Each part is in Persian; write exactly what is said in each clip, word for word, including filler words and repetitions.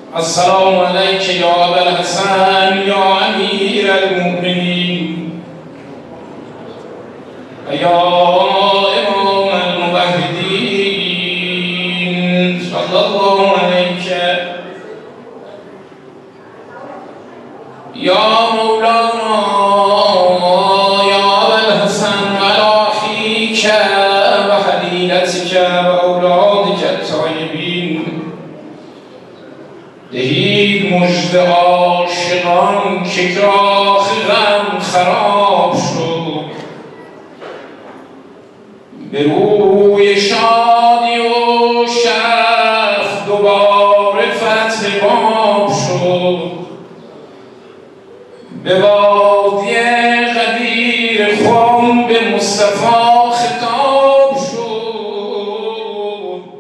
السلام علیک یا ابوالحسن یا امیر المؤمنین یا امام الموحدین صلی الله علیک یا مولانا یا ابوالحسن علی اخیک و حلیلتک و اولادک الطیبین. دهید مژده عاشقان که کاخ غم خراب شد، به روی شادی و شرف دوباره فتح باب شد، به وادی غدیر خم به مصطفی خطاب شد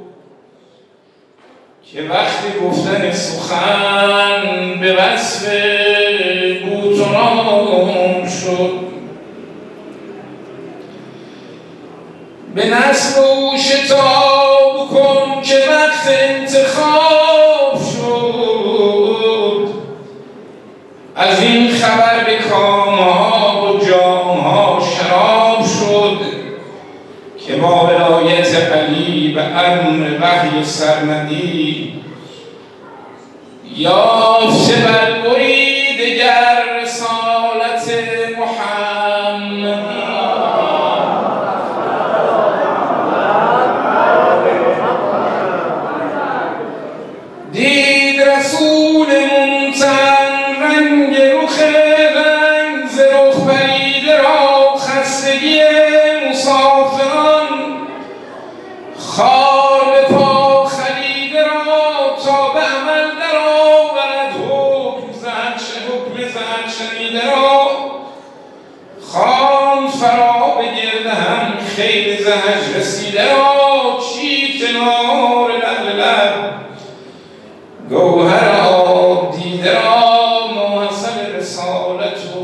که وقت گفتن سخن به وصف بوترام شد. به نصب او شتاب کن که وقت انتخاب شد، از این خبر به کامها و جامها شراب شد که با ولایت علی به امر وحی سرمدی یافته بر برید گر رسالت محمدی. دید رسول ممتن رنگ رخ رنگ ز رخ پریده را خستگی مسافران، خار به پا خلیده را تا به عمل در آورد حکم زد حکم زد شنیده را، خان فرا به گرد هم خیل زهج رسیده را، چیت نار لب لب گوهر آب دیده را، محصل رسالت و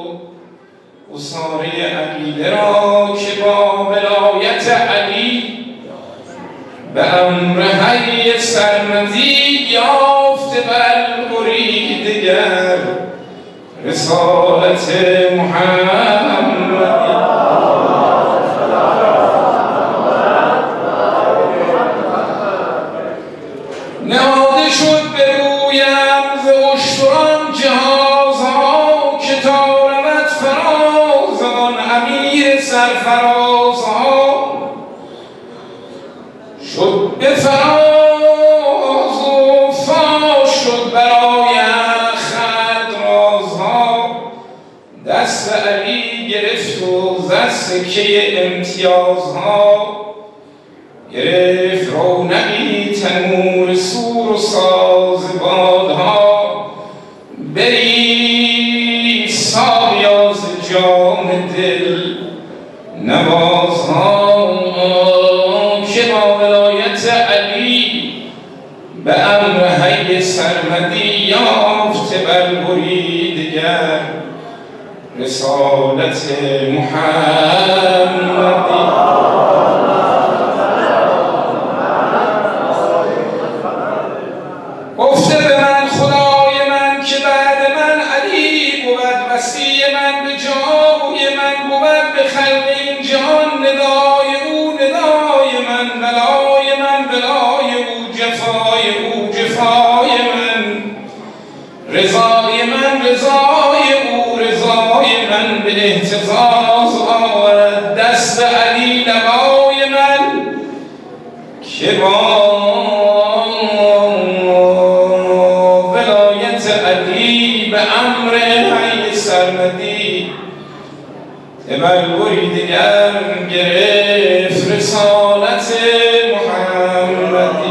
اصاره عقیده را که با ولایت علی به امر حی سرمدی یافته بر برید گر رسالت محمدی. نهاده شد به رویم ز اشتران جهازها که تا رود فرازان امیر سرفرازها، شد به فراز و فاش شد برایم خلق رازها، دست علی گرفت و زد سکه امتیازها، گرفت رونقی تنور سور و ساز بادها، بری سایاز جام دل نوازها که با ولایت علی به امر حی سرمدی یافته بر برید گر رسالت محمدی. گفته به من خدای من که بعد من علی بود، وصی من به جای من بود، به خلق این جهان ندای او ندای من، ولای من ولای او، جفای او جفای من، رضای من رضای او رضای من، به اهتزاز آورد دست علی نوای من که با علی به امر حی سرمدی بر برید گر گرفت رسالت محمدی.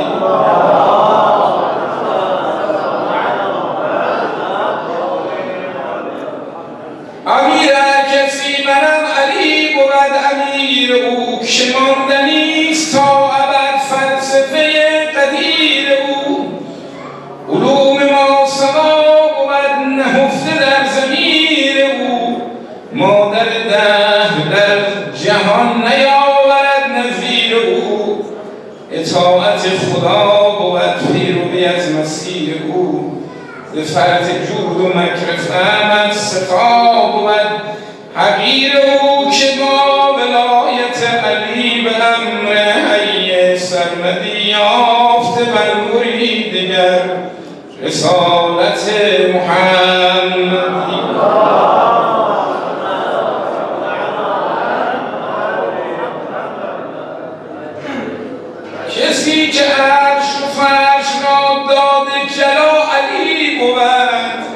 امیر هر کسی منم علی بود امیر او، که ماندنیست تا ابد فلسفه قدیر او، علوم ما سوا نهفته در ضمیر او، مادر دهر در جهان نیاورد نظیر او، اطاعت خدا بود پیروی ای از مسیر او ز فرط جود و مکر فهمت سقا بود حقیر او که با ولایت علی به امر حی سرمدی یافته بر مرید دگر رسالت محمدی. کسی که عرش و فرش را داد جلا علی بود،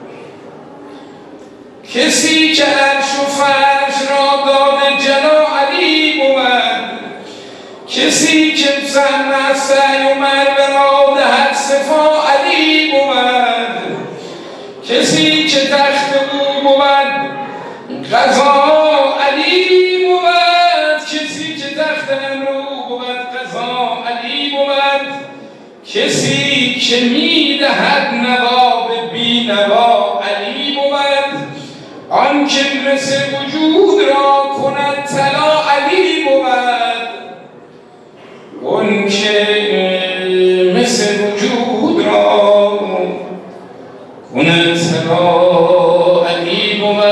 کسی که عرش و فرش را داد جلا علی بود، کسی که سهم سعی و مربه را دهد صفا علی بود، کسی که تخت او بود قضا علی بود، کسی که تخت امرو بود قضا علی بود، کسی که میدهد نوا به بی نوا علی بود، آن که مثل وجود را کند طلا علی بود، آن که مثل وجود را کند طلا علی بود،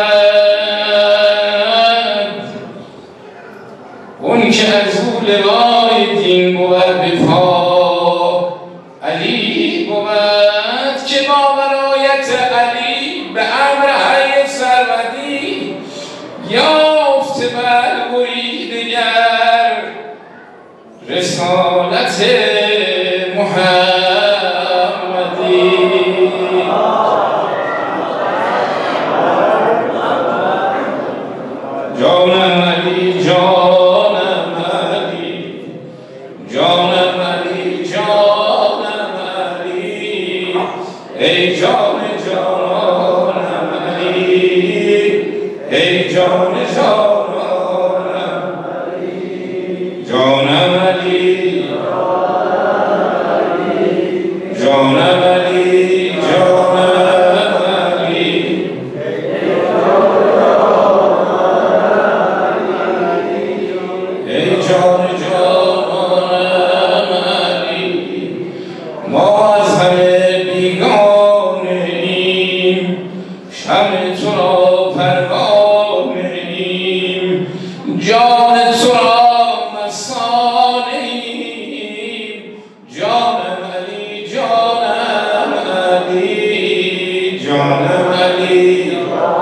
اون که از او لوای دین بود به پا علی بود، که با ولایت علی به امر حی سرمدی یافته بر مرید دگر رسالت محمدی. جانم علی جانم علی جانم علی جانم علی ای جان جانم علی ای جان جانم علی جانم علی جانم علی جانم علی ای جان جانم علی ما از همه بیگانه ایم شمع تو را پروانه ایم جان تو را مستانه ایم جانم علی جانم علی جانم علی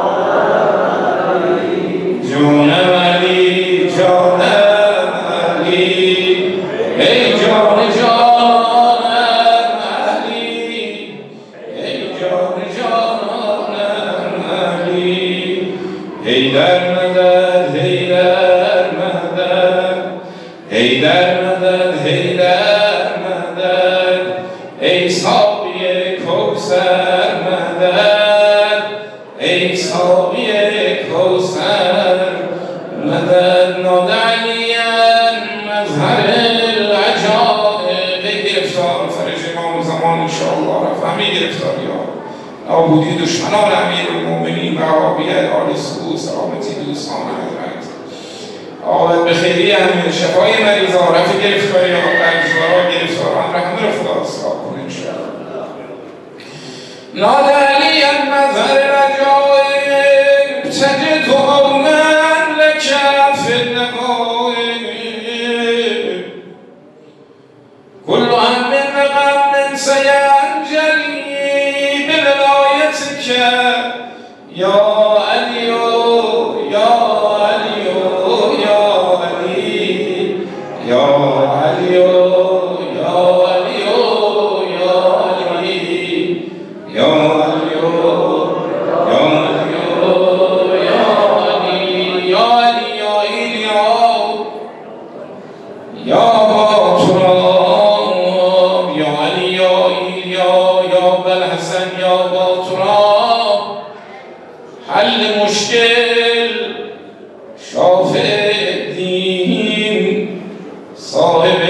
جانم علی جانم علی ای جان جانم علی ای جان جانم علی حیدر مدد حیدر مدد حیدر مدد حیدر مدد ای ساقی کوثر مدد ای ساقی کوثر مدد ناد علیم مظهر العجائب گرفتار فرج امام زمان انشاءالله رفت همه گرفتاری ها نابودی دشمنان امیرالمومنین و عرابیه آل سعود سلامتی دوستان حضرت آقابت به خیلی امیر شفای مریضا رفت گرفتاری ها برزوارا گرفتاران رحمه رو خدا اصلاح کنه انشاءالله. ناد علیم مظهر العجائب تجد عونن لک فی النوائب كل هم و غم سینجلی بولایتک یا علی یا علی یا علی یا علی یا علی یا علی یا حل مشکل شافع دین صاحب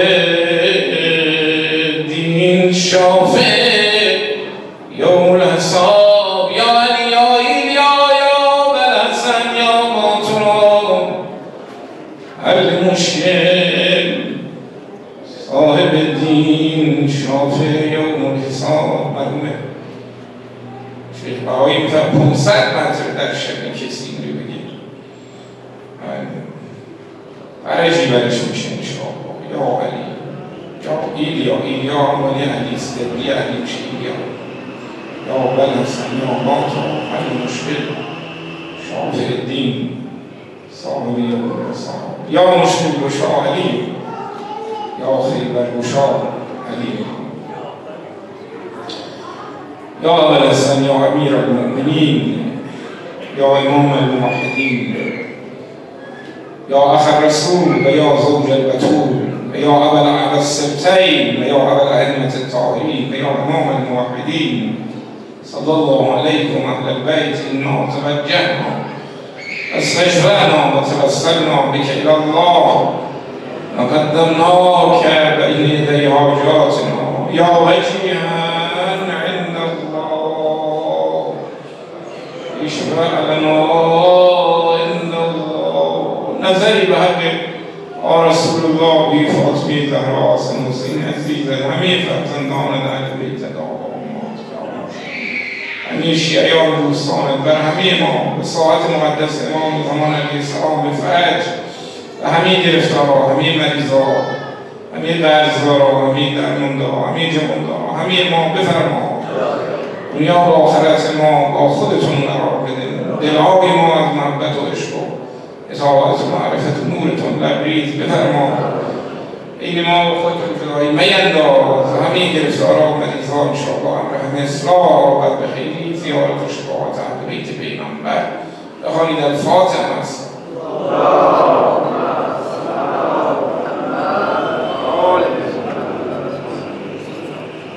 دین شافع یوم الحساب یا علی یا ایلیا یا بلحسن یا ماترا حل مشکل صاحب دین شافع یوم شیخ بهایی میتونه پانصد مرتبه در شب کسی این رو بگیر فرجی برش میشه انشاءالله. یا علی یا ایلیا ایلیا عمالی علیست دبی علی میشه ایلیا یا بلحسن یا باتا حل مشکل شافع الدین صاحبی یا مشکل گشا علی یا خیبر گشا علی یا بلحسن یا امیر المؤمنین یا امام الموحدین یا اخ الرسول و یا زوج البتول و یا ابا الاعلی السبتین و یا ابا الائمة الطاهرین و یا امام الموحدین صلی الله علیکم اهل البیت انا توجهنا استشفعنا و توسلنا بك الى الله وقدمناك بين يدي حاجاتنا یا وجیها عند الله اشفع لنا عند الله نظری به حق رسول الله بی فاطمه زهرا حسن حسین عزیز همه فرزندان اهل بیت دعا همه شیعیان دوستانت بر همه ما به ساعت مقدس امام زمان علیه السلام به فرج و همه گرفتارها، همه مریضا، همه قرضدارا، همه درماندارا، همه جوان‌دارا، همه ما بفرما دنیا و آخرت ما با خودتون قرار بده. دلهای ما از محبت و عشق و اطاعت و معرفت و نورتون لبریز بفرما. این ما و خودتون فدایی مینداز همه گرفتارا و مریضا انشاءالله امر همه اصلاح و به خیلی زیارت و شفاعت اهل بیت پیغمبر بخوانید الفاتحه.